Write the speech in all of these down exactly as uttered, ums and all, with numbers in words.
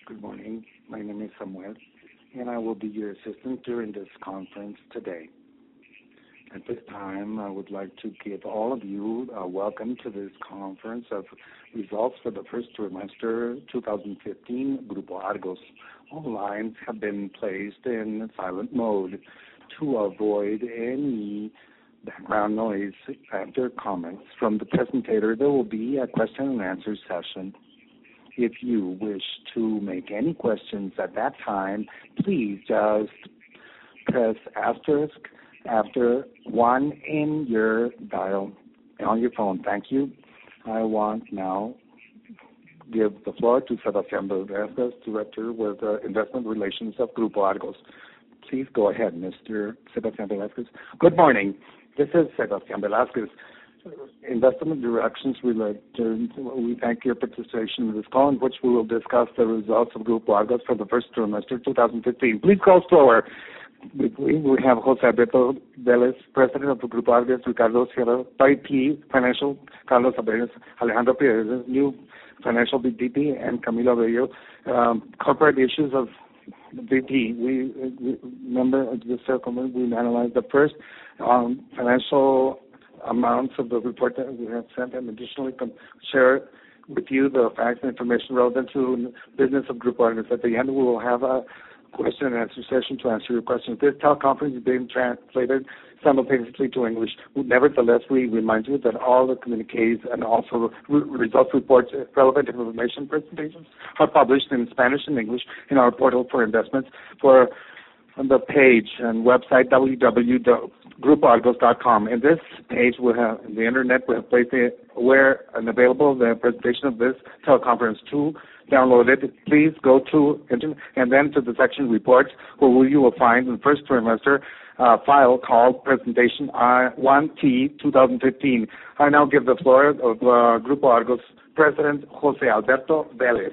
Good morning. My name is Samuel, and I will be your assistant during this conference today. At this time, I would like to give all of you a welcome to this conference of results for the first trimester twenty fifteen, Grupo Argos. All lines have been placed in silent mode to avoid any background noise. After comments from the presenter, there will be a question and answer session. If you wish to make any questions at that time, please just press asterisk after one in your dial on your phone. Thank you. I want now give the floor to Sebastián Velázquez, Director with uh, Investment Relations of Grupo Argos. Please go ahead, Mister Sebastián Velázquez. Good morning. This is Sebastián Velázquez. Investment directions related. We thank your participation in this call in which we will discuss the results of Grupo Argos for the first trimester twenty fifteen. Please go slower. We, we have José Alberto Vélez, President of the Grupo Argos, Ricardo Sierra, V P Financial, Carlos Abeles, Alejandro Pérez, new Financial V P, and Camilo Bello, um, Corporate Issues of V P. We, we remember the circle, we analyzed the first um, financial amounts of the report that we have sent, and additionally com- share with you the facts and information relevant to business of Grupo Argos. At the end, we will have a question and answer session to answer your questions. This teleconference is being translated simultaneously to English. Nevertheless, we remind you that all the communiques and also re- results reports, relevant information presentations are published in Spanish and English in our portal for investments for on the page and website w w w dot grupo argos dot com. In this page, we have the internet. We have placed it where and available the presentation of this teleconference. To download it, please go to internet and then to the section reports, where you will find the first trimester uh, file called Presentation one T twenty fifteen. I now give the floor of uh, Grupo Argos President José Alberto Vélez.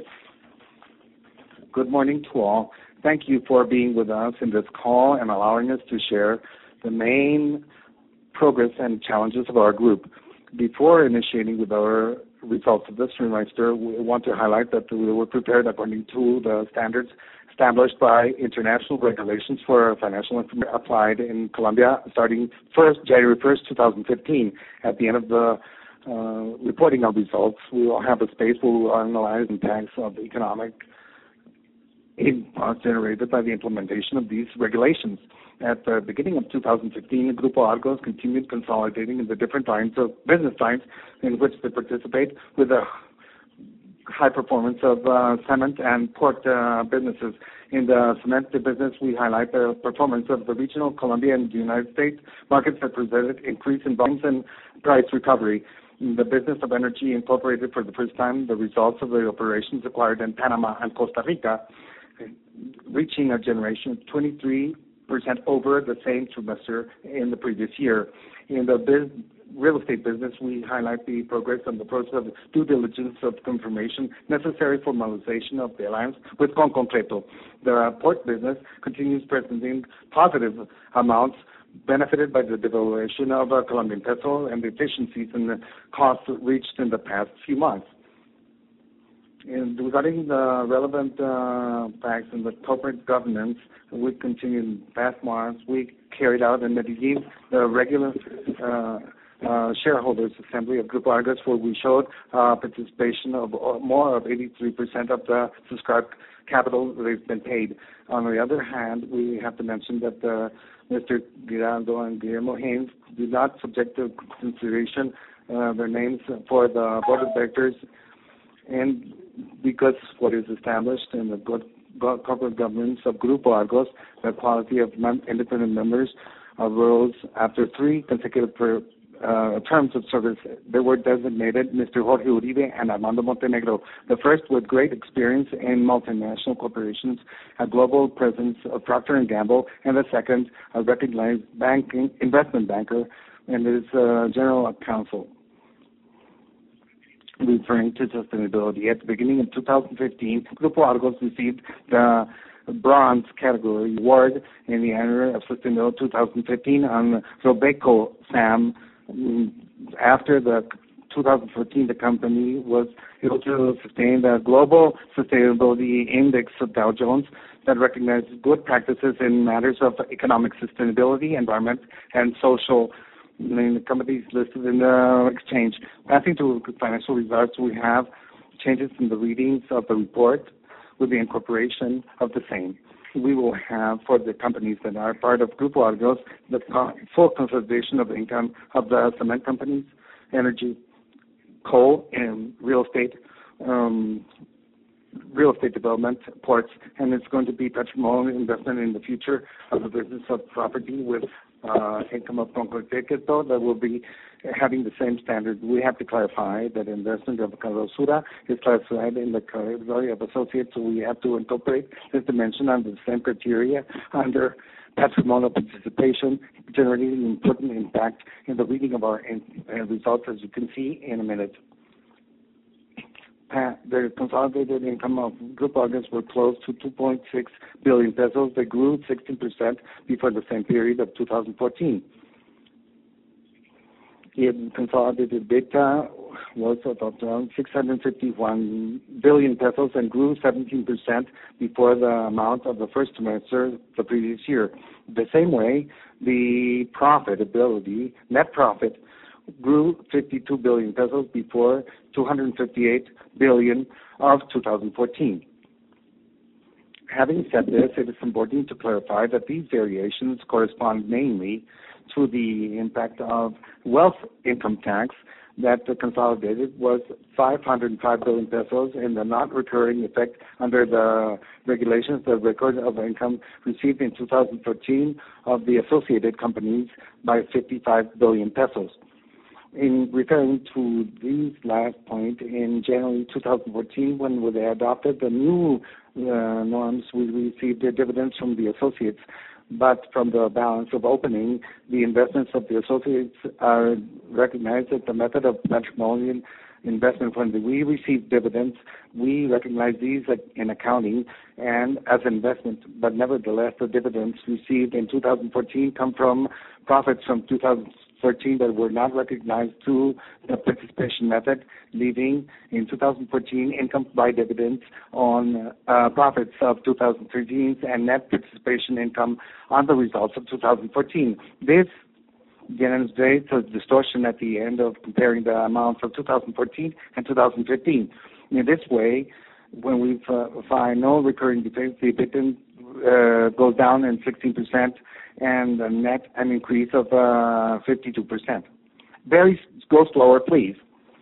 Good morning to all. Thank you for being with us in this call and allowing us to share the main progress and challenges of our group. Before initiating with our results of this trimester, we want to highlight that we were prepared according to the standards established by international regulations for financial information applied in Colombia starting first January first, twenty fifteen. At the end of the uh, reporting of results, we will have a space where we will analyze impacts of economic impact generated by the implementation of these regulations. At the beginning of two thousand fifteen, Grupo Argos continued consolidating in the different lines of business lines in which they participate with a high performance of uh, cement and port uh, businesses. In the cement business, we highlight the performance of the regional Colombia and the United States markets that presented increase in volumes and price recovery. In the business of energy, incorporated for the first time the results of the operations acquired in Panama and Costa Rica, reaching a generation of twenty-three percent over the same trimester in the previous year. In the biz- real estate business, we highlight the progress on the process of due diligence of confirmation necessary formalization of the alliance with Conconcreto. The port business continues presenting positive amounts benefited by the devaluation of uh, Colombian peso and the efficiencies and the costs reached in the past few months. And regarding the relevant uh, facts in the corporate governance, we continued in past months. We carried out in Medellin the regular uh, uh, shareholders assembly of Grupo Argos, where we showed uh, participation of uh, more of eighty-three percent of the subscribed capital that has been paid. On the other hand, we have to mention that uh, Mister Giraldo and Guillermo Haynes did not subject to consideration uh, their names for the board of directors, and because what is established in the good corporate governance of Grupo Argos, the quality of mem- independent members arose after three consecutive per, uh, terms of service. They were designated Mister Jorge Uribe and Armando Montenegro, the first with great experience in multinational corporations, a global presence of Procter and Gamble, and the second, a recognized banking investment banker and his uh, general counsel. Referring to sustainability, at the beginning of two thousand fifteen, Grupo Argos received the bronze category award in the Annual of Sustainability twenty fifteen on Robeco S A M after the two thousand fourteen, the company was able to sustain the Global Sustainability Index of Dow Jones that recognizes good practices in matters of economic sustainability, environment, and social. I mean, the companies listed in the exchange. Passing to financial results, we have changes in the readings of the report with the incorporation of the same. We will have, for the companies that are part of Grupo Argos, the full consolidation of the income of the cement companies, energy, coal, and real estate, um, real estate development, ports, and it's going to be patrimonial investment in the future of the business of property with uh, income of Concretequeto that will be having the same standard. We have to clarify that investment of Carlosura is classified in the category of associates, so we have to incorporate this dimension under the same criteria under patrimonial participation, generating an important impact in the reading of our in, uh, results, as you can see in a minute. Uh, the consolidated income of Grupo Argos were close to two point six billion pesos. They grew sixteen percent before the same period of two thousand fourteen. The consolidated EBITDA was about around six hundred fifty-one billion pesos and grew seventeen percent before the amount of the first semester the previous year. The same way, the profitability, net profit, grew fifty-two billion pesos before two hundred fifty-eight billion of two thousand fourteen. Having said this, it is important to clarify that these variations correspond mainly to the impact of wealth income tax that the consolidated was five hundred five billion pesos in the not-recurring effect under the regulations, the record of income received in two thousand fourteen of the associated companies by fifty-five billion pesos. In referring to these last point, in January two thousand fourteen, when they adopted the new uh, norms, we received the dividends from the associates, but from the balance of opening, the investments of the associates are recognized as the method of patrimonial investment. When we receive dividends, we recognize these in accounting and as investment, but nevertheless, the dividends received in two thousand fourteen come from profits from two thousand thirteen that were not recognized through the participation method, leaving in two thousand fourteen income by dividends on uh, profits of two thousand thirteen and net participation income on the results of two thousand fourteen. This demonstrates a distortion at the end of comparing the amounts of two thousand fourteen and two thousand fifteen. In this way, when we uh, find no recurring defects, the EBITDA uh, goes down in sixteen percent and the net an increase of uh, fifty-two percent. Very, go slower, please.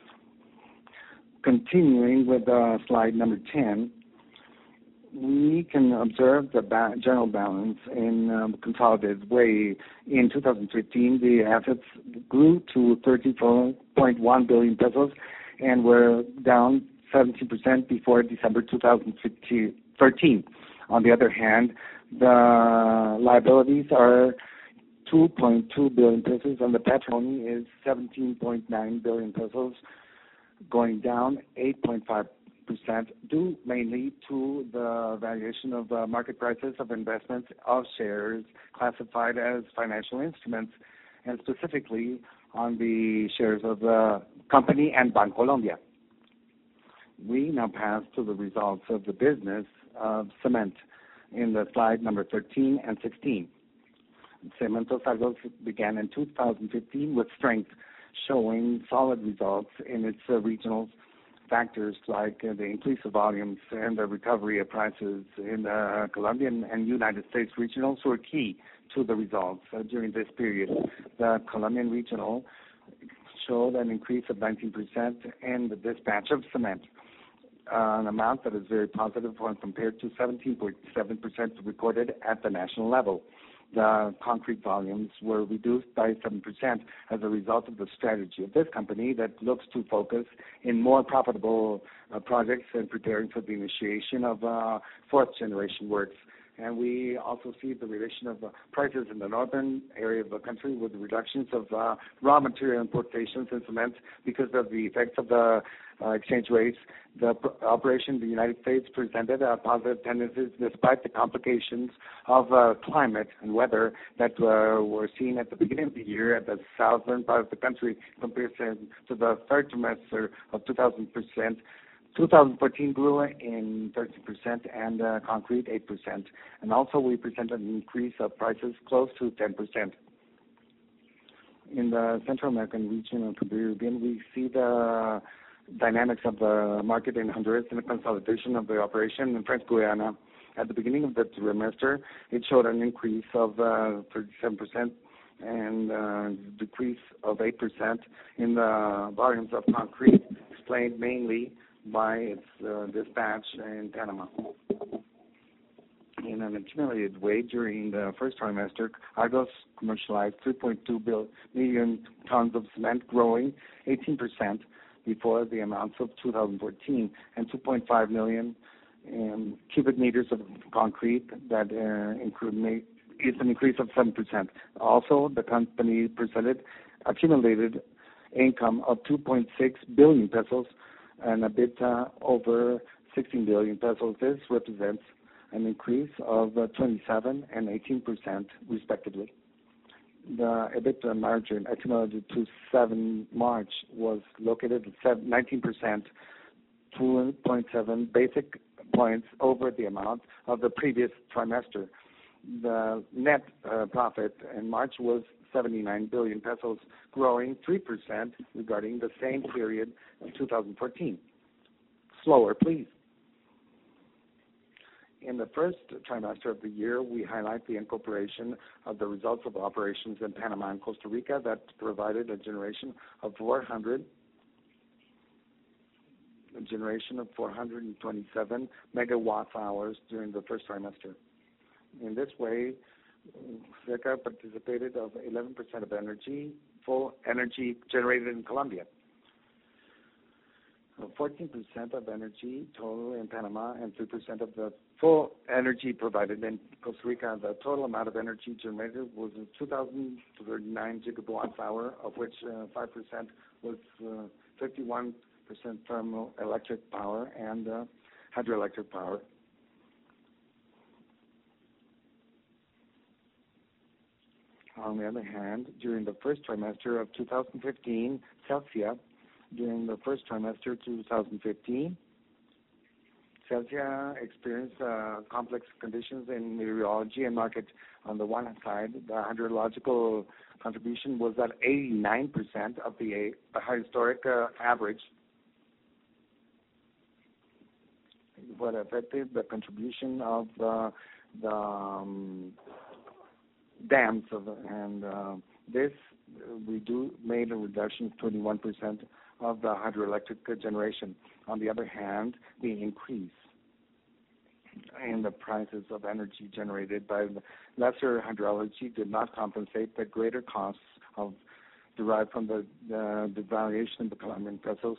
Continuing with uh, slide number ten, we can observe the ba- general balance in um, consolidated way. In two thousand fifteen, the assets grew to thirty-four point one billion pesos and were down seventeen percent before December two thousand thirteen. On the other hand, the liabilities are two point two billion pesos and the patrimony is seventeen point nine billion pesos, going down eight point five percent, due mainly to the valuation of uh, market prices of investments of shares classified as financial instruments, and specifically on the shares of the company and Bancolombia. We now pass to the results of the business of cement in the slide number thirteen and sixteen. Cementos Argos began in two thousand fifteen with strength, showing solid results in its uh, regional factors like uh, the increase of volumes and the recovery of prices in the uh, Colombian and United States regionals were key to the results uh, during this period. The Colombian regional showed an increase of nineteen percent in the dispatch of cement, uh, an amount that is very positive when compared to seventeen point seven percent recorded at the national level. The concrete volumes were reduced by seven percent as a result of the strategy of this company that looks to focus in more profitable uh, projects and preparing for the initiation of uh, fourth generation works. And we also see the relation of uh, prices in the northern area of the country with reductions of uh, raw material importations in cement because of the effects of the uh, exchange rates. The pr- operation in the United States presented uh, positive tendencies despite the complications of uh, climate and weather that uh, were seen at the beginning of the year at the southern part of the country compared to the third trimester of two thousand percent. twenty fourteen grew in thirteen percent and uh, concrete eight percent. And also we presented an increase of prices close to ten percent. In the Central American region of the Caribbean, we see the dynamics of the market in Honduras and the consolidation of the operation in French Guiana. At the beginning of the trimester, it showed an increase of uh, thirty-seven percent and uh, decrease of eight percent in the volumes of concrete, explained mainly by its uh, dispatch in Panama. In an accumulated way, during the first trimester, Argos commercialized three point two million tons of cement, growing eighteen percent before the amounts of two thousand fourteen, and two point five million um, cubic meters of concrete that uh, include, is an increase of seven percent. Also, the company presented accumulated income of two point six billion pesos and EBITDA over sixteen billion pesos. This represents an increase of uh, twenty-seven and eighteen percent respectively. The EBITDA margin accumulated to seven March was located at nineteen percent, two point seven basic points over the amount of the previous trimester. The net uh, profit in March was seventy-nine billion pesos, growing three percent regarding the same period of two thousand fourteen. Slower, please. In the first trimester of the year, we highlight the incorporation of the results of operations in Panama and Costa Rica that provided a generation of four hundred, a generation of four hundred twenty-seven megawatt hours during the first trimester. In this way, Seca participated of eleven percent of energy, full energy generated in Colombia. fourteen percent of energy total in Panama and three percent of the full energy provided in Costa Rica. The total amount of energy generated was two thousand thirty-nine gigawatts hour, of which uh, five percent was uh, fifty-one percent thermal electric power and uh, hydroelectric power. On the other hand, during the first trimester of two thousand fifteen, Celsia, during the first trimester two thousand fifteen, Celsia experienced uh, complex conditions in meteorology and market. On the one side, the hydrological contribution was at eighty-nine percent of the uh, historic uh, average. What affected the contribution of uh, the um, dams, of, and uh, this uh, we do made a reduction of twenty-one percent of the hydroelectric generation. On the other hand, the increase in the prices of energy generated by the lesser hydrology did not compensate the greater costs of derived from the, the devaluation of the Colombian pesos.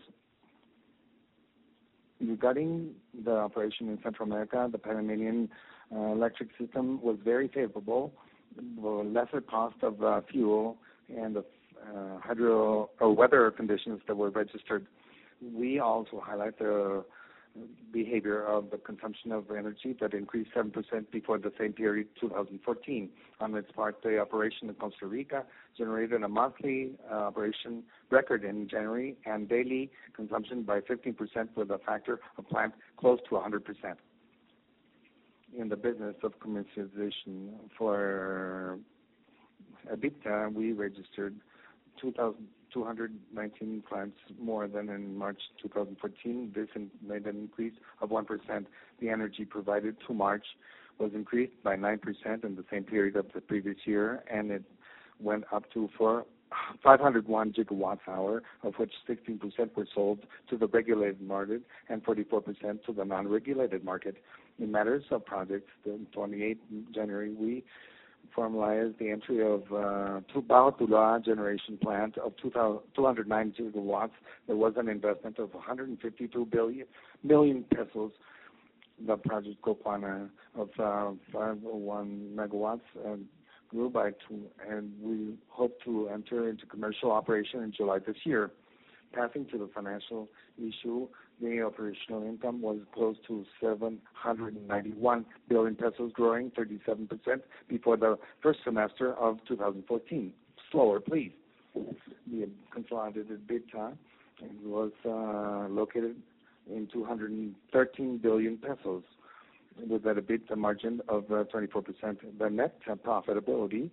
Regarding the operation in Central America, the Panamanian uh, electric system was very favorable, with lesser cost of uh, fuel and the uh, hydro or weather conditions that were registered. We also highlight the behavior of the consumption of energy that increased seven percent before the same period, two thousand fourteen. On its part, the operation in Costa Rica generated a monthly uh, operation record in January and daily consumption by fifteen percent with a factor of plant close to one hundred percent. In the business of commercialization for EBITDA, we registered two thousand two hundred nineteen clients more than in March two thousand fourteen. This made an increase of one percent. The energy provided to March was increased by nine percent in the same period of the previous year, and it went up to four, five hundred one gigawatts hour, of which sixteen percent were sold to the regulated market and forty-four percent to the non-regulated market. In matters of projects, the twenty-eighth of January, we formalized the entry of uh, Tubao Tula generation plant of two hundred nine gigawatts. There was an investment of one hundred fifty-two billion million pesos The project Copana of uh, five oh one megawatts uh, grew by two, and we hope to enter into commercial operation in July this year. Passing to the financial issue, the operational income was close to seven hundred ninety-one billion pesos, growing thirty-seven percent before the first semester of two thousand fourteen. Slower, please. The consolidated EBITDA was uh, located in two hundred thirteen billion pesos, with an EBITDA margin of uh, twenty-four percent. The net profitability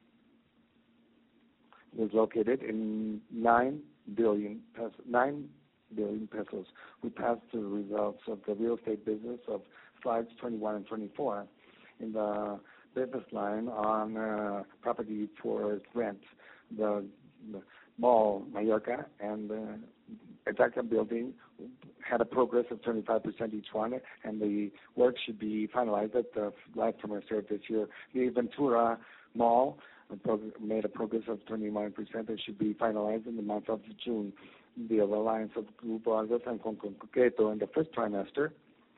was located in nine billion pesos. nine billion pesos. We passed to the results of the real estate business of slides twenty-one and twenty-four. In the business line on uh, property for rent, the, the mall Mallorca and the Etaca building had a progress of twenty-five percent each one, and the work should be finalized at the last semester of this year. The Ventura Mall made a progress of twenty-nine percent and should be finalized in the month of June. The alliance of Grupo Argos and Concreto in the first trimester,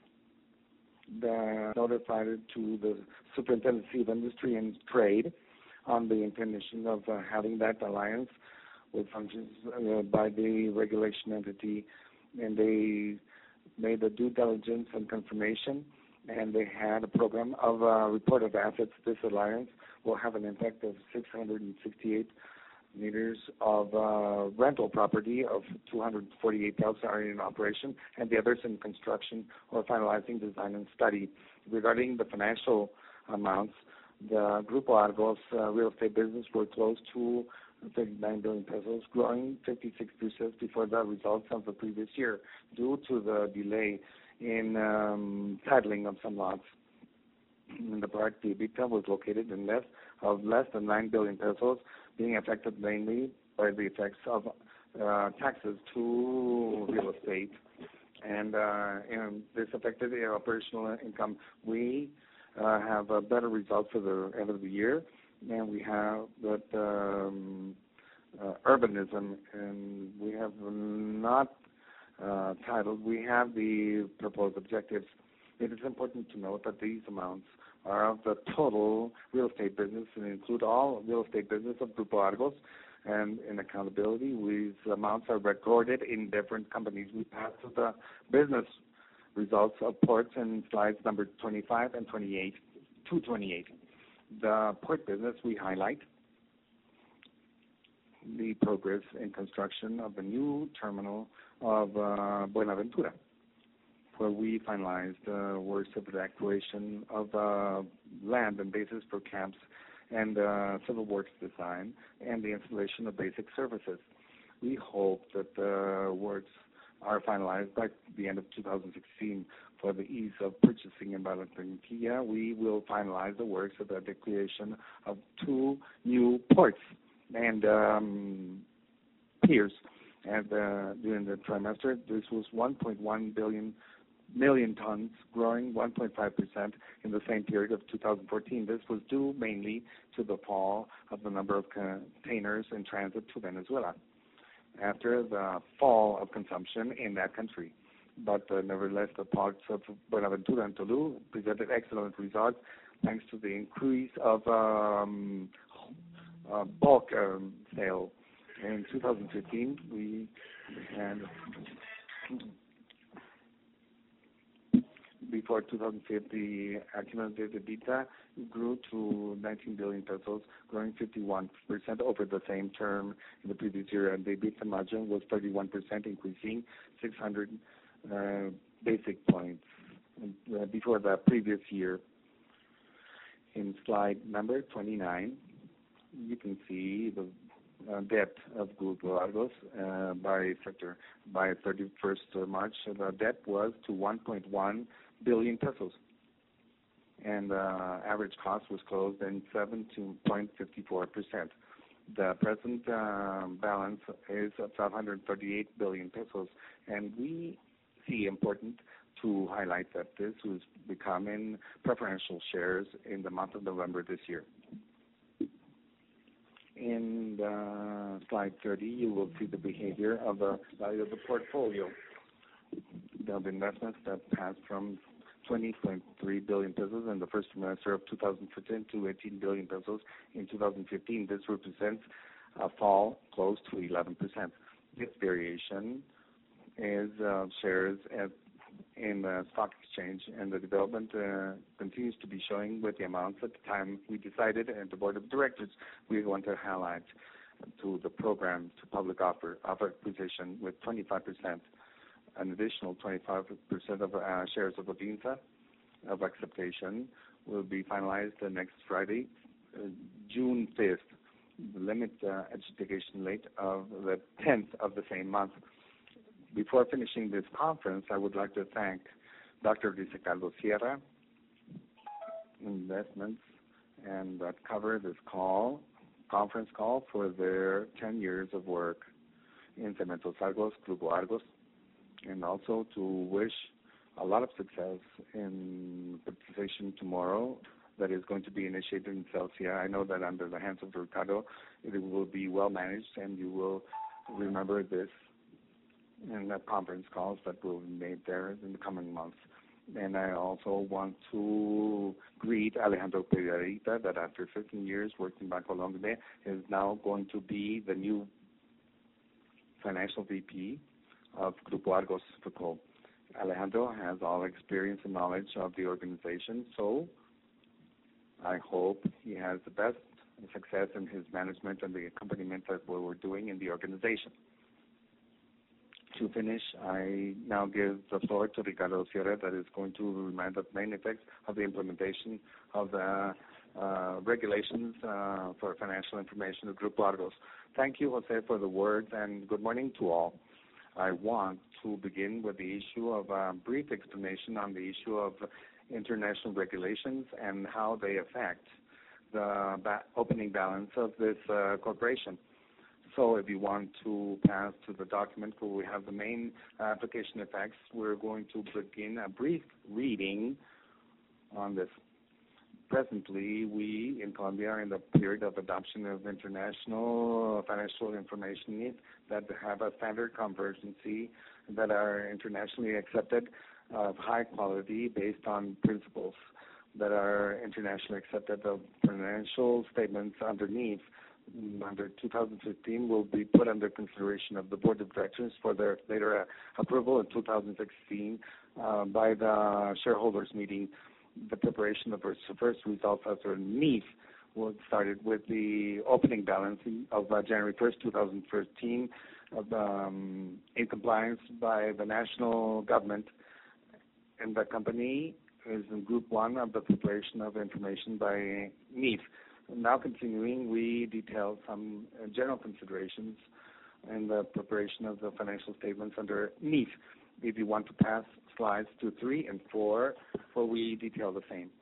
the notified to the Superintendency of Industry and Trade on the intention of uh, having that alliance with functions uh, by the regulation entity, and they made a due diligence and confirmation, and they had a program of uh, report of assets. This alliance will have an impact of six hundred sixty-eight meters of uh, rental property of two hundred forty-eight thousand are in operation, and the others in construction or finalizing design and study. Regarding the financial amounts, the Grupo Argos uh, real estate business were close to thirty-nine billion pesos, growing fifty-six percent before the results of the previous year due to the delay in um, titling of some lots. In the part, the EBITDA was located in less of less than nine billion pesos, being affected mainly by the effects of uh, taxes to real estate, and, uh, and this affected the operational income. We uh, have a better result for the end of the year, and we have that um, uh, urbanism, and we have not uh, titled. We have the proposed objectives. It is important to note that these amounts are of the total real estate business and include all real estate business of Grupo Argos, and in accountability, these amounts are recorded in different companies. We pass to the business results of ports in slides number twenty-five and twenty-eight, two twenty-eight. The port business, we highlight the progress in construction of the new terminal of uh, Buenaventura, where we finalized uh, works of evacuation of uh, land and bases for camps and uh, civil works design and the installation of basic services. We hope that the works are finalized by the end of two thousand sixteen. For the ease of purchasing in Barranquilla, we will finalize the works of the creation of two new ports and um, piers. And uh, during the trimester, this was one point one billion million tons, growing one point five percent in the same period of two thousand fourteen. This was due mainly to the fall of the number of containers in transit to Venezuela after the fall of consumption in that country. But uh, nevertheless, the ports of Buenaventura and Tolu presented excellent results thanks to the increase of um, uh, bulk um, sale. In two thousand fifteen, we had before two thousand fifteen, the accumulated EBITDA grew to nineteen billion pesos, growing fifty-one percent over the same term in the previous year, and the EBITDA margin was thirty-one percent, increasing six hundred uh, basic points uh, before the previous year. In slide number twenty-nine, you can see the uh, debt of Grupo Argos uh, by sector. By thirty-first of March, the debt was to one point one billion pesos, and uh, average cost was closed in seven point five four percent. The present uh, balance is five hundred thirty-eight billion pesos, and we see important to highlight that this was becoming preferential shares in the month of November this year. In uh, slide thirty, you will see the behavior of the value of the portfolio. The investments that passed from twenty point three billion pesos in the first semester of two thousand fifteen to eighteen billion pesos in two thousand fifteen. This represents a fall close to eleven percent. This variation is uh, shares at, in the stock exchange, and the development uh, continues to be showing with the amounts at the time we decided, and the board of directors we want to highlight to the program to public offer offer acquisition with twenty-five percent, an additional twenty-five percent of uh, shares of Avinsa of acceptation will be finalized uh, next Friday, uh, June fifth. The limit uh, adjudication date of the tenth of the same month. Before finishing this conference, I would like to thank Doctor Luis Ricardo Sierra Investments and that cover this call, conference call for their ten years of work in Cementos Argos, Grupo Argos, and also to wish a lot of success in participation tomorrow that is going to be initiated in Celsia. I know that under the hands of Ricardo, it will be well managed, and you will remember this in the conference calls that will be made there in the coming months. And I also want to greet Alejandro Pereira, that after fifteen years working by Colombia is now going to be the new financial V P of Grupo Argos Foucault. Alejandro has all experience and knowledge of the organization, so I hope he has the best success in his management and the accompaniment that we're doing in the organization. To finish, I now give the floor to Ricardo Sierra, that is going to remind the main effects of the implementation of the uh, regulations uh, for financial information of Grupo Argos. Thank you, Jose, for the words, and good morning to all. I want to begin with the issue of a brief explanation on the issue of international regulations and how they affect the ba- opening balance of this uh, corporation. So if you want to pass to the document where we have the main application effects, we're going to begin a brief reading on this. Presently, we in Colombia are in the period of adoption of international financial information needs that have a standard convergency that are internationally accepted of high quality based on principles that are internationally accepted. The financial statements underneath under two thousand fifteen will be put under consideration of the board of directors for their later uh, approval in two thousand sixteen uh, by the shareholders meeting. The preparation of the first results after N I F was started with the opening balance of uh, January first, two thousand thirteen, of, um, in compliance by the national government, and the company is in group one of the preparation of information by N I F. Now continuing, we detail some uh, general considerations in the preparation of the financial statements under N I F. If you want to pass slides two, three, and four, where we detail the same.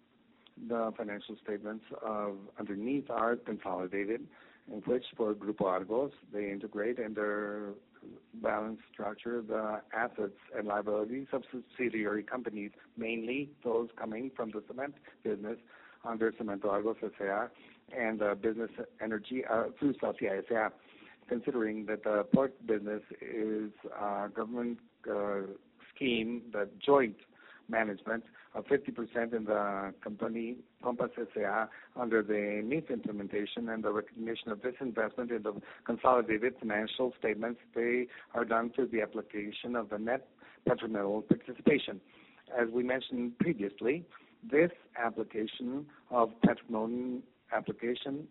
The financial statements of under N I F are consolidated, in which for Grupo Argos, they integrate in their balance structure the assets and liabilities of subsidiary companies, mainly those coming from the cement business under Cemento Argos S A and uh, business energy uh, through Celsia S A. Considering that the port business is a government uh, scheme, the joint management of fifty percent in the company Compass S A under the N I F implementation and the recognition of this investment in the consolidated financial statements, they are done through the application of the net patrimonial participation. As we mentioned previously, this application of patrimonial application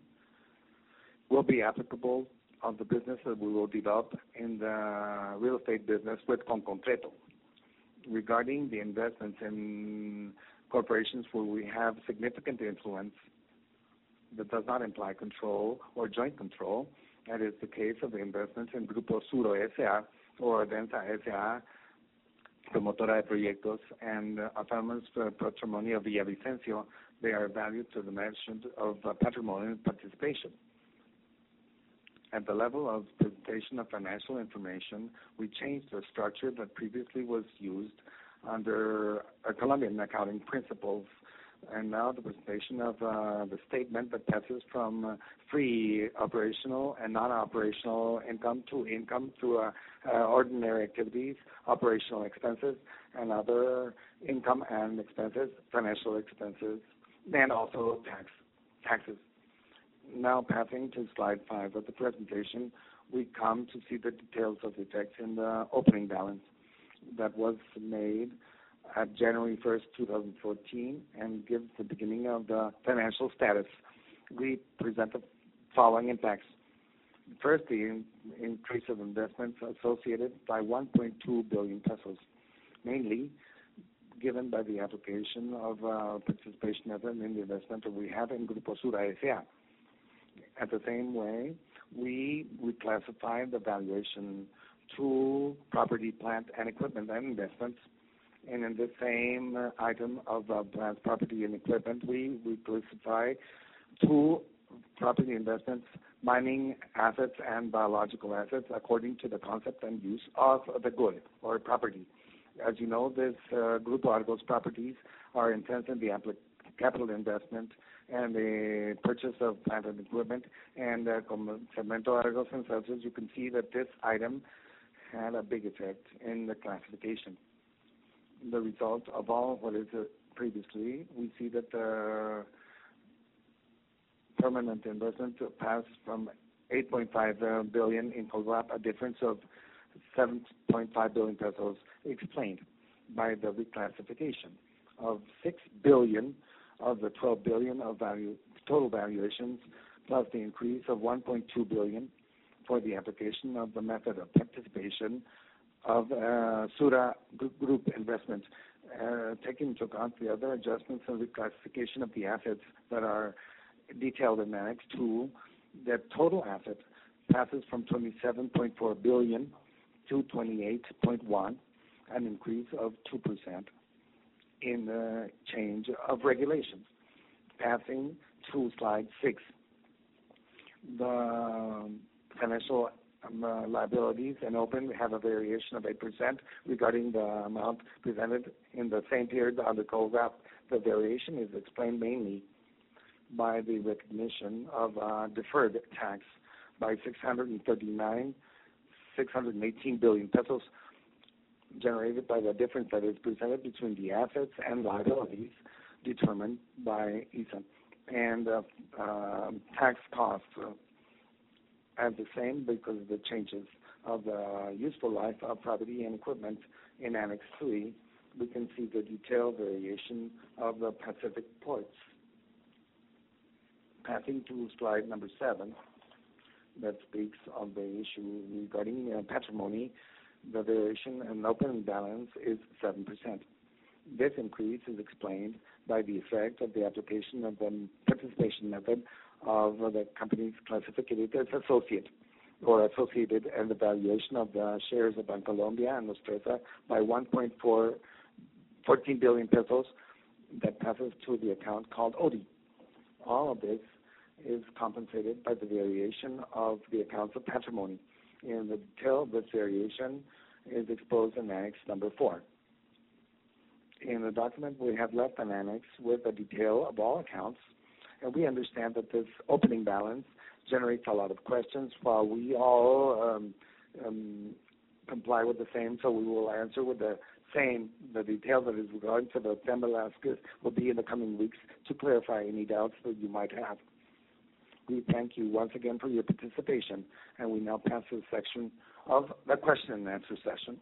will be applicable of the business that we will develop in the real estate business with Conconcreto. Regarding the investments in corporations where we have significant influence that does not imply control or joint control, that is the case of the investments in Grupo Suro S A or Densa S A, Promotora de Proyectos, and uh, Autonomous Patrimonio of Villavicencio, they are valued to the mention of uh, patrimonial participation. At the level of presentation of financial information, we changed the structure that previously was used under uh, Colombian accounting principles, and now the presentation of uh, the statement that passes from uh, free operational and non-operational income to income through uh, uh, ordinary activities, operational expenses, and other income and expenses, financial expenses, and also tax taxes. Now passing to slide five of the presentation, we come to see the details of the effects in the opening balance that was made at January first, two thousand fourteen, and gives the beginning of the financial status. We present the following impacts. First, the in, increase of investments associated by one point two billion pesos, mainly given by the application of uh, participation method in the investment that we have in Grupo Sura S A. At the same way, we reclassified the valuation to property, plant, and equipment and investments. And in the same uh, item of uh, plant, property, and equipment, we reclassify two property investments, mining assets and biological assets, according to the concept and use of the good or property. As you know, this uh, Grupo Argos properties are intense in the applic- capital investment and the purchase of plant and equipment. And uh, como Segmento Argos and Celsius, you can see that this item had a big effect in the classification. The result of all what is uh, previously, we see that the permanent investment passed from eight point five billion in Colrap, a difference of seven point five billion pesos, explained by the reclassification of six billion of the twelve billion of value total valuations, plus the increase of one point two billion for the application of the method of participation of uh, Sura Group investments, uh, taking into account the other adjustments and reclassification of the assets that are detailed in Annex two. The total asset passes from twenty-seven point four billion to twenty-eight point one, an increase of two percent in the change of regulations. Passing to slide six. The financial um, uh, liabilities and open have a variation of eight percent regarding the amount presented in the same period on the Colrap. The variation is explained mainly by the recognition of uh, deferred tax by six hundred thirty-nine, six hundred eighteen billion pesos, generated by the difference that is presented between the assets and liabilities determined by I S A, and uh, uh, tax costs uh, as the same because of the changes of the useful life of property and equipment in Annex three. We can see the detailed variation of the Pacific ports. Passing to slide number seven, that speaks of the issue regarding uh, patrimony, the variation in opening balance is seven percent. This increase is explained by the effect of the application of the participation method of the companies classified as associate or associated, and the valuation of the shares of Bancolombia and Nostreza by one point four fourteen billion pesos that passes to the account called O D I. All of this is compensated by the variation of the accounts of patrimony. In the detail of this variation is exposed in Annex number four. In the document, we have left an annex with a detail of all accounts, and we understand that this opening balance generates a lot of questions, while we all um, um, comply with the same, so we will answer with the same. The detail that is regarding to the Tem Velasquez will be in the coming weeks to clarify any doubts that you might have. We thank you once again for your participation, and we now pass to the section of the question and answer session.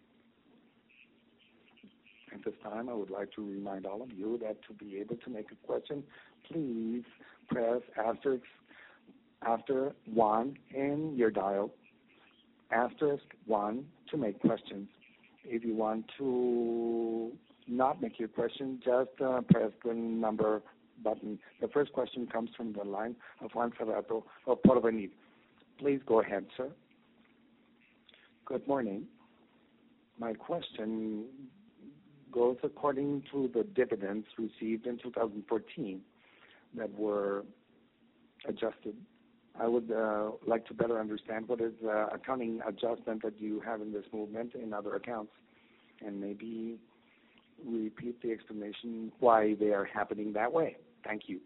At this time, I would like to remind all of you that to be able to make a question, please press asterisk after one in your dial, asterisk one to make questions. If you want to not make your question, just uh, press the number button. The first question comes from the line of Juan Cerrato of Porvenir. Please go ahead, sir. Good morning. My question goes according to the dividends received in two thousand fourteen that were adjusted. I would uh, like to better understand what is the accounting adjustment that you have in this movement in other accounts, and maybe repeat the explanation why they are happening that way. Thank you.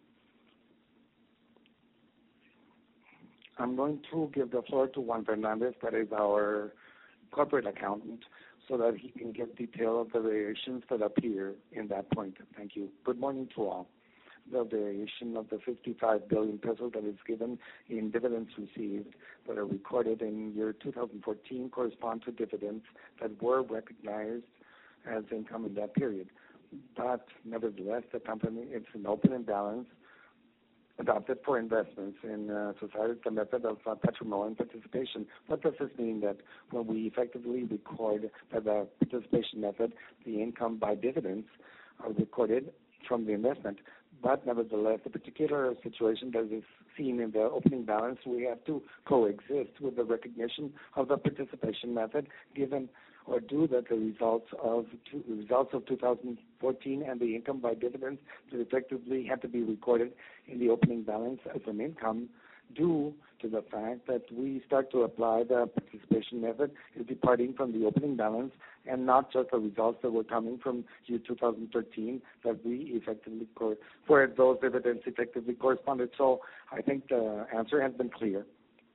I'm going to give the floor to Juan Fernandez, that is our corporate accountant, so that he can get detail of the variations that appear in that point. Thank you. Good morning to all. The variation of the fifty-five billion pesos that is given in dividends received that are recorded in year two thousand fourteen correspond to dividends that were recognized as income in that period. But nevertheless, the company, it's an opening balance adopted for investments in uh, societies, the method of uh, patrimonial participation. What does this mean? That when we effectively record by the participation method, the income by dividends are recorded from the investment. But nevertheless, the particular situation that is seen in the opening balance, we have to coexist with the recognition of the participation method, given or due that the results of two, results of two thousand fourteen and the income by dividends that effectively had to be recorded in the opening balance as an income, due to the fact that we start to apply the participation method is departing from the opening balance and not just the results that were coming from year two thousand thirteen that we effectively, cor- where those dividends effectively corresponded. So I think the answer has been clear.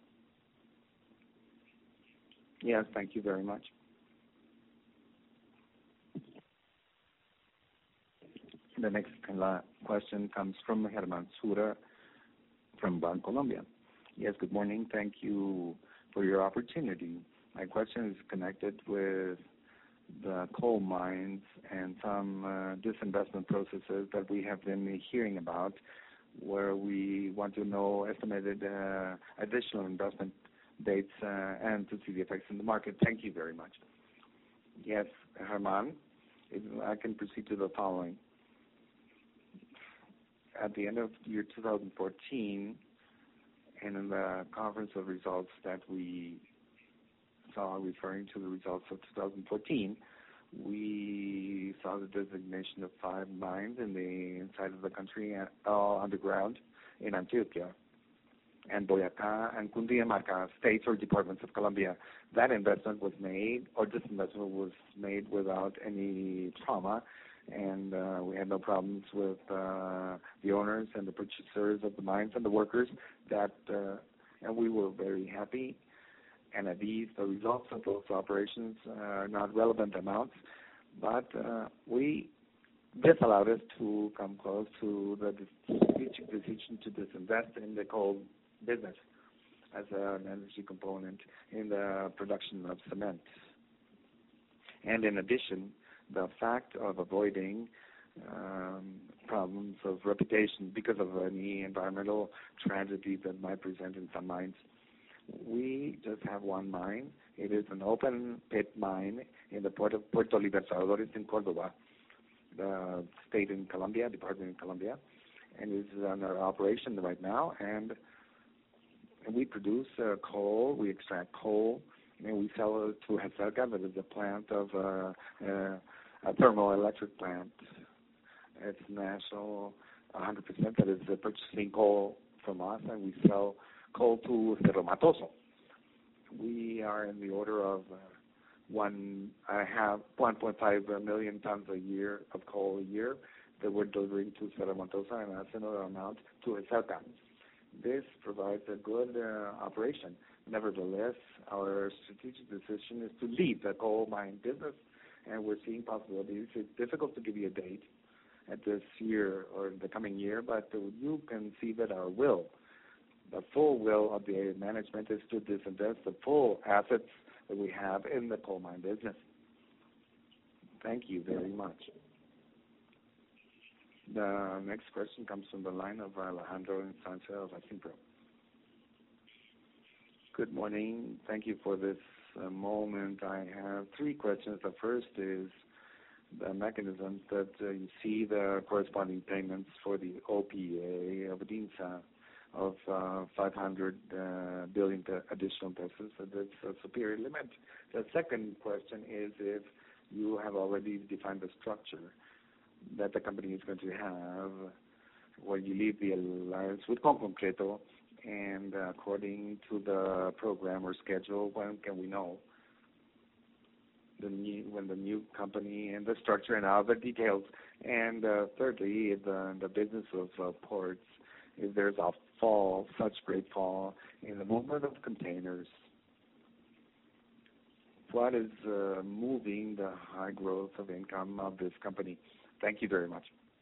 Yes, thank you very much. The next question comes from Herman Sura from Bancolombia. Yes, good morning. Thank you for your opportunity. My question is connected with the coal mines and some uh, disinvestment processes that we have been hearing about, where we want to know estimated uh, additional investment dates uh, and to see the effects in the market. Thank you very much. Yes, Herman, if I can proceed to the following. At the end of year two thousand fourteen, and in the conference of results that we saw referring to the results of two thousand fourteen, we saw the designation of five mines in the inside of the country, all underground in Antioquia and Boyacá and Cundinamarca states or departments of Colombia. That investment was made, or this investment was made without any trauma, and uh, we had no problems with uh, the owners and the purchasers of the mines and the workers. That uh, and we were very happy and at ease. The results of those operations are not relevant amounts, but uh, we this allowed us to come close to the strategic decision to disinvest in the coal business as an energy component in the production of cement. And in addition, the fact of avoiding um, problems of reputation because of any environmental tragedy that might present in some mines. We just have one mine. It is an open pit mine in the port of Puerto Libertadores in Córdoba, the state in Colombia, department in Colombia, and is under operation right now. And we produce uh, coal, we extract coal, and we sell it to Geselga, that is a plant of uh, uh, a thermoelectric plant. It's national, one hundred percent that is uh, purchasing coal from us, and we sell coal to Cerro Matoso. We are in the order of uh, one, I have one point five million tons a year of coal a year that we're delivering to Cerro Matoso, and that's another amount to Geselga. This provides a good uh, operation. Nevertheless, our strategic decision is to leave the coal mine business, and we're seeing possibilities. It's difficult to give you a date at this year or the coming year, but you can see that our will, the full will of the management is to disinvest the full assets that we have in the coal mine business. Thank you very much. The next question comes from the line of Alejandro Instancia of Asimpro. Good morning. Thank you for this uh, moment. I have three questions. The first is the mechanisms that uh, you see the corresponding payments for the O P A of DINSA of uh, five hundred uh, billion pe- additional pesos. So that's a superior limit. The second question is if you have already defined the structure that the company is going to have when you leave the alliance with Comconcreto, and uh, according to the program or schedule, when can we know the new, when the new company and the structure and all the details? And uh, thirdly, the, the business of uh, ports, if there's a fall, such great fall in the movement of containers. what is uh, moving the high growth of income of this company? Thank you very much.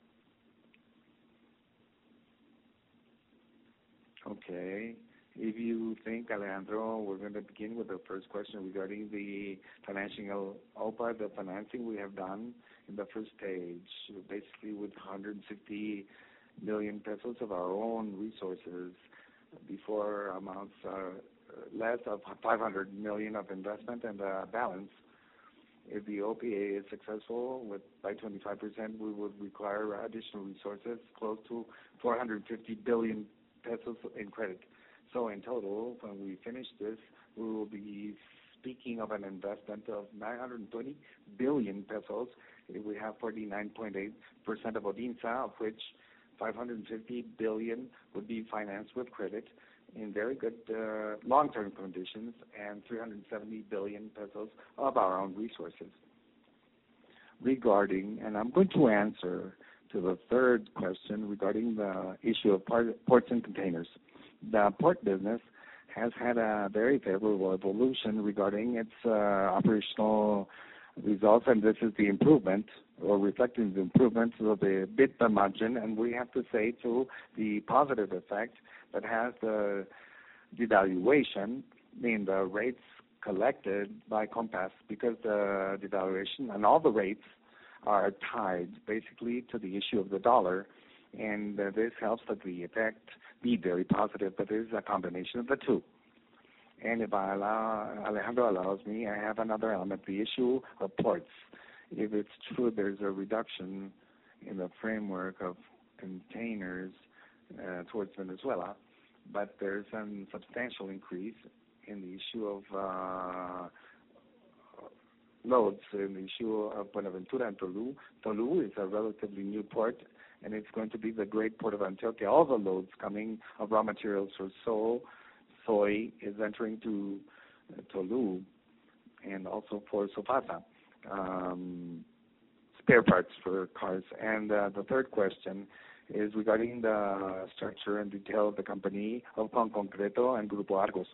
Okay. If you think, Alejandro, we're going to begin with the first question regarding the financial O P A, the financing we have done in the first stage, basically with one hundred fifty million pesos of our own resources before amounts are less of five hundred million of investment and the balance. If the O P A is successful with by twenty-five percent, we would require additional resources close to four hundred fifty billion pesos in credit. So in total, when we finish this, we will be speaking of an investment of nine hundred twenty billion pesos. If we have forty-nine point eight percent of Odinsa, of which five hundred fifty billion would be financed with credit in very good uh, long-term conditions, and three hundred seventy billion pesos of our own resources. Regarding, and I'm going to answer to the third question regarding the issue of ports and containers. The port business has had a very favorable evolution regarding its uh, operational results, and this is the improvement, or reflecting the improvement of the EBITDA margin, and we have to say, too, the positive effect that has the devaluation, I mean the rates collected by Compass, because the devaluation and all the rates are tied basically to the issue of the dollar, and uh, this helps that the effect be very positive, but it is a combination of the two. And if I allow, Alejandro allows me, I have another element, the issue of ports. If it's true there's a reduction in the framework of containers uh, towards Venezuela, but there's a substantial increase in the issue of uh, loads, in the issue of Buenaventura and Tolu. Tolu is a relatively new port, and it's going to be the great port of Antioquia. All the loads coming of raw materials for so, soy is entering to uh, Tolu, and also for Sofasa, um, spare parts for cars. And uh, the third question is regarding the structure and detail of the company of Conconcreto and Grupo Argos.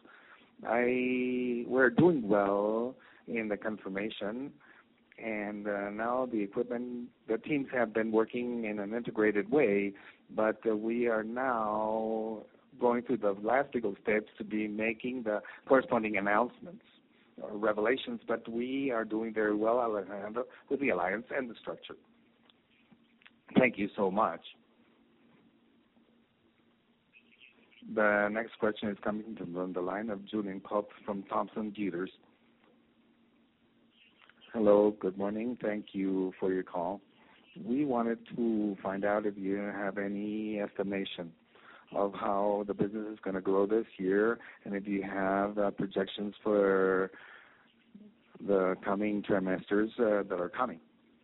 I we're doing well in the confirmation, and uh, now the equipment, the teams have been working in an integrated way, but uh, we are now going through the last legal steps to be making the corresponding announcements or revelations, but we are doing very well, Alejandro, with the alliance and the structure. Thank you so much. The next question is coming from the line of Julian Kopp from Thomson Reuters. Hello, good morning. Thank you for your call. We wanted to find out if you have any estimation of how the business is going to grow this year, and if you have uh, projections for the coming trimesters uh, that are coming.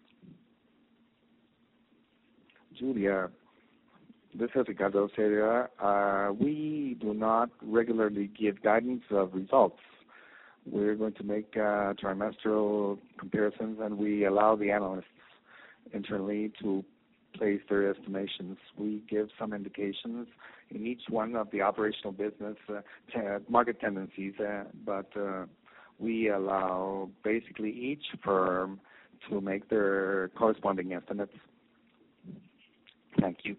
Julia, this is Ricardo Celia. Uh, we do not regularly give guidance of results. We're going to make uh, trimestral comparisons, and we allow the analysts internally to place their estimations. We give some indications in each one of the operational business uh, t- market tendencies, uh, but uh, we allow basically each firm to make their corresponding estimates. Thank you.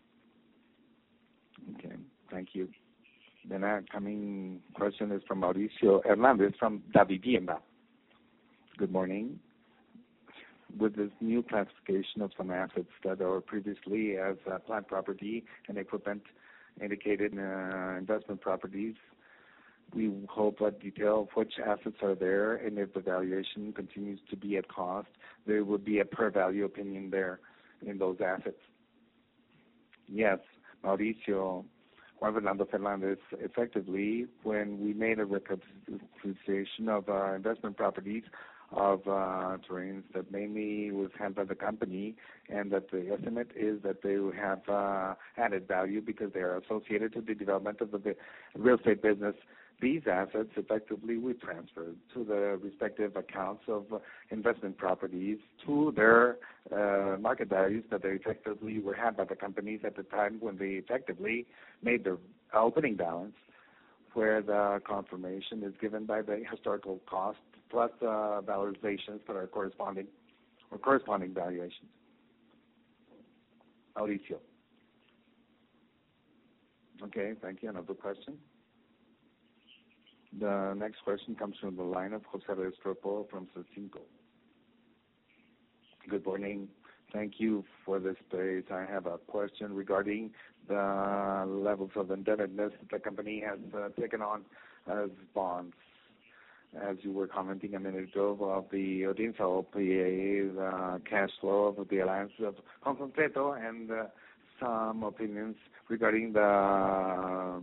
Okay, thank you. The next coming question is from Mauricio Hernandez from Davivienda. Good morning. With this new classification of some assets that are previously as uh, plant property and equipment indicated in uh, investment properties, we hope a detail of which assets are there, and if the valuation continues to be at cost, there would be a per value opinion there in those assets. Yes, Mauricio, Juan Fernando Fernandez, effectively, when we made a recapitalization of uh, investment properties of uh, terrains that mainly was held by the company, and that the estimate is that they have uh, added value because they are associated to the development of the real estate business. These assets effectively we transferred to the respective accounts of investment properties to their uh, market values that they effectively were had by the companies at the time when they effectively made their opening balance, where the confirmation is given by the historical cost plus uh, valorizations that are corresponding or corresponding valuations. Mauricio. Okay, thank you. Another question. The next question comes from the line of Jose Restrepo from Cinco. Good morning. Thank you for this space. I have a question regarding the levels of indebtedness that the company has uh, taken on as bonds. As you were commenting a minute ago of the Odinsa O P A, the cash flow of the alliance of Concentrato, and uh, some opinions regarding the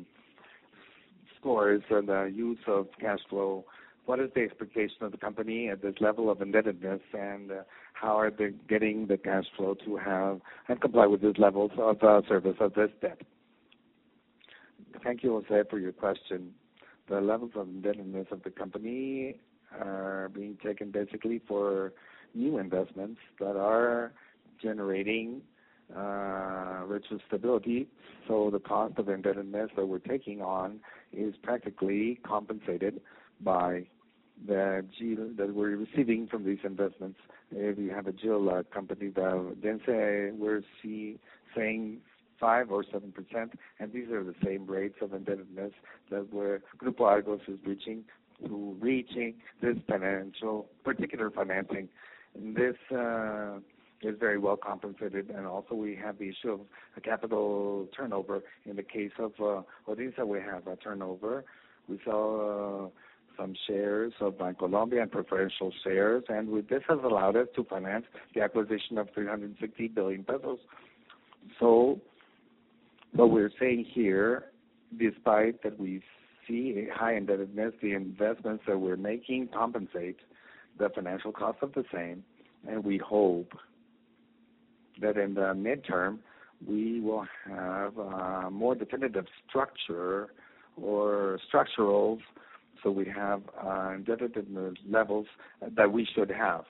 scores and the use of cash flow. What is the expectation of the company at this level of indebtedness, and uh, how are they getting the cash flow to have and comply with these levels of uh, service of this debt? Thank you, Jose, for your question. The levels of indebtedness of the company are being taken basically for new investments that are generating uh, richer stability. So the cost of indebtedness that we're taking on is practically compensated by the G I L that we're receiving from these investments. If you have a G I L uh, company, the, then say we're see, saying five or seven percent, and these are the same rates of indebtedness that where Grupo Argos is reaching to reaching this financial particular financing. And this uh, is very well compensated, and also we have the issue of a capital turnover. In the case of uh, Odinsa, we have a turnover. We saw. Uh, some shares of Bancolombia and preferential shares, and with this has allowed us to finance the acquisition of three hundred sixty billion pesos. So what we're saying here, despite that we see a high indebtedness, the investments that we're making compensate the financial cost of the same, and we hope that in the midterm we will have a more definitive structure or structurals. So we have uh, indebtedness levels that we should have.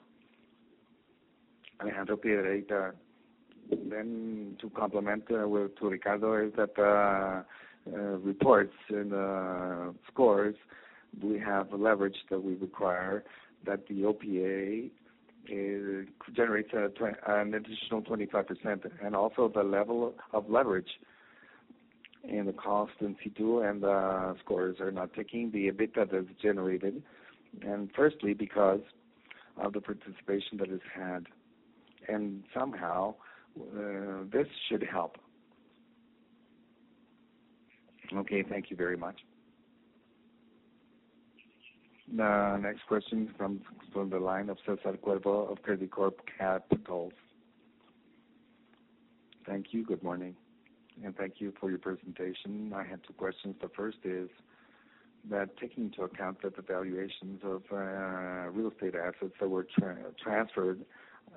Alejandro Piedrahita, then to complement uh, with to Ricardo is that uh, uh, reports and uh, scores, we have leverage that we require that the O P A is, generates a tw- an additional twenty-five percent, and also the level of leverage and the cost in situ and the scores are not taking the EBITDA that's generated, and firstly because of the participation that is had, and somehow uh, this should help. Okay, thank you very much. The next question comes from the line of Cesar Cuervo of Credicorp Capitals. Thank you. Good morning. And thank you for your presentation. I have two questions. The first is that taking into account that the valuations of uh, real estate assets that were tra- transferred uh,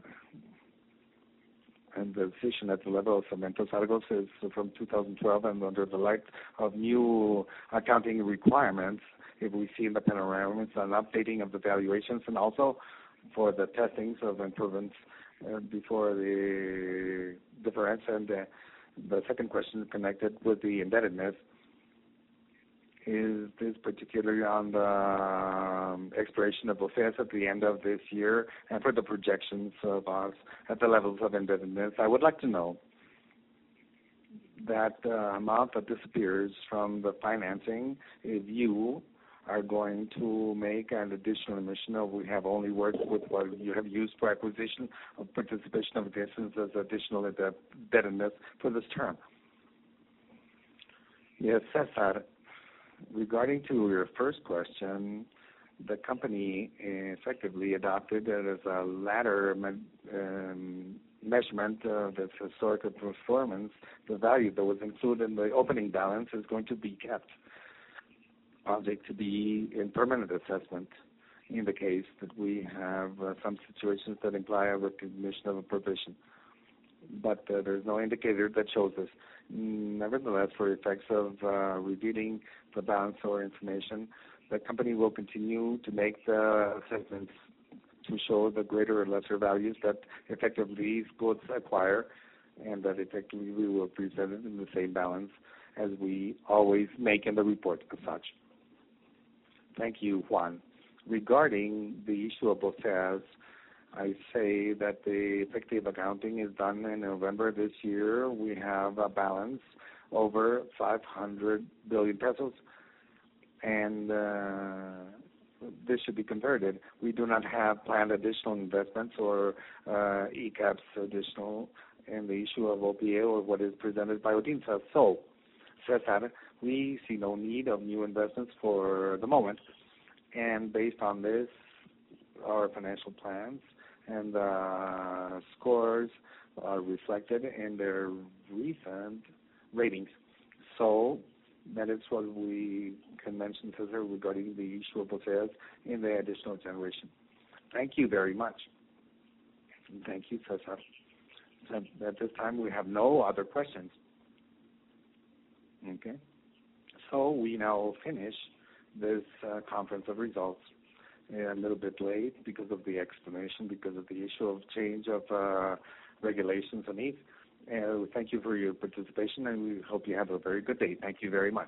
and the decision at the level of Cementos Argos is from two thousand twelve, and under the light of new accounting requirements, if we see in the panorama an updating of the valuations, and also for the testings of improvements uh, before the difference. And uh, the second question connected with the indebtedness is this particularly on the um, expiration of Bofes at the end of this year and for the projections of us at the levels of indebtedness. I would like to know that uh, amount that disappears from the financing, if you are going to make an additional emission, or we have only worked with what you have used for acquisition of participation of additions as additional indebtedness for this term. Yes, Cesar, regarding to your first question, the company effectively adopted it as a ladder um, measurement of its historical performance. The value that was included in the opening balance is going to be kept, object to be in permanent assessment in the case that we have uh, some situations that imply a recognition of a provision. But uh, there's no indicator that shows this. Nevertheless, for effects of uh, revealing the balance or information, the company will continue to make the assessments to show the greater or lesser values that effectively these goods acquire, and that effectively we will present it in the same balance as we always make in the report as such. Thank you, Juan. Regarding the issue of BOCES, I say that the effective accounting is done in November this year. We have a balance over five hundred billion pesos, and uh, this should be converted. We do not have planned additional investments or uh, E CAPs additional in the issue of O P A or what is presented by ODINSA. So, Cesar, we see no need of new investments for the moment, and based on this, our financial plans and uh, scores are reflected in their recent ratings. So that is what we can mention, Cesar, regarding the issue of BOCES in the additional generation. Thank you very much. Thank you, Cesar. At this time, we have no other questions. Okay. So we now finish this uh, conference of results. A little bit late because of the explanation, because of the issue of change of uh, regulations on E T H. Uh, thank you for your participation, and we hope you have a very good day. Thank you very much.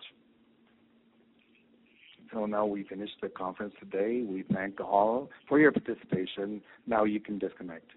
So now we finish the conference today. We thank all for your participation. Now you can disconnect.